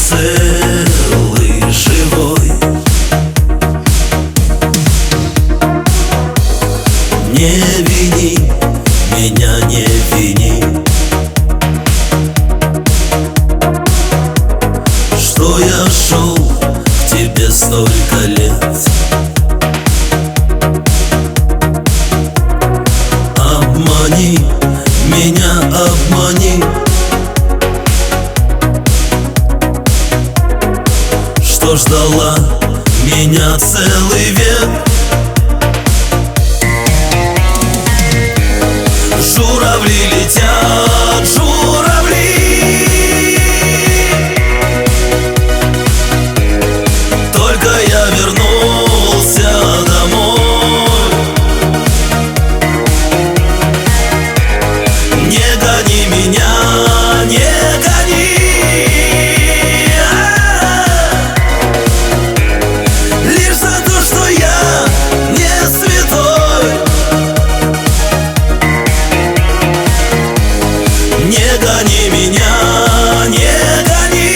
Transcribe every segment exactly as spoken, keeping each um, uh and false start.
целый, живой. Не вини меня, не вини, что я шел к тебе столько лет. Обмани меня, обмани, что ждала меня целый век. Журавли летят, журавли, только я вернулся домой. Не гони меня, не гони, лишь за то, что я не святой. Не гони меня, не гони,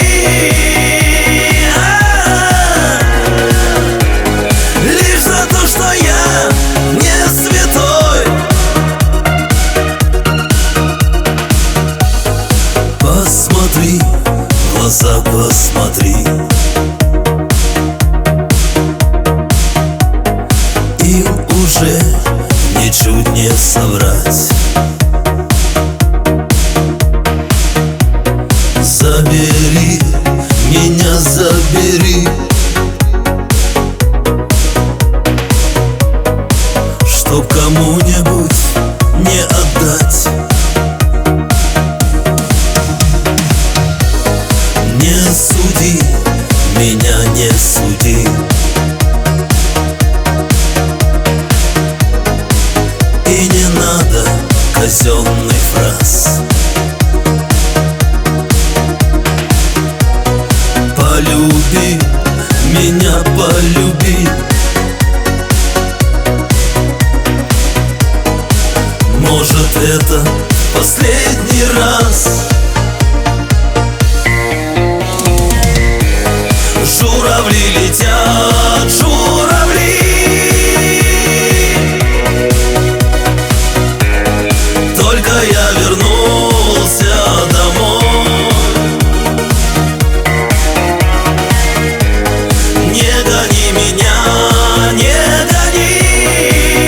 лишь за то, что я не святой. Посмотри, в глаза посмотри, им уже ничуть не соврать. Забери меня, забери, чтоб кому-нибудь не отдать. Не суди меня, не суди, и не надо казенных фраз. Полюби меня, полюби, может, это последний раз. Журавли летят, журавли, только я вернулся домой. Не гони меня, не гони,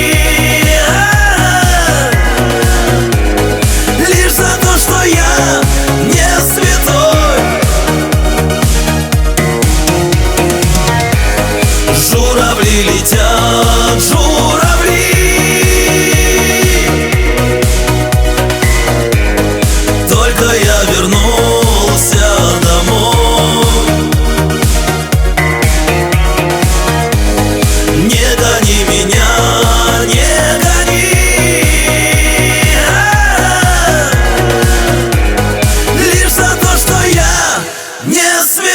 лишь за то, что я не святой. Журавли летят, журавли, только я вернулся домой. Не гони меня, не гони, лишь за то, что я не святой.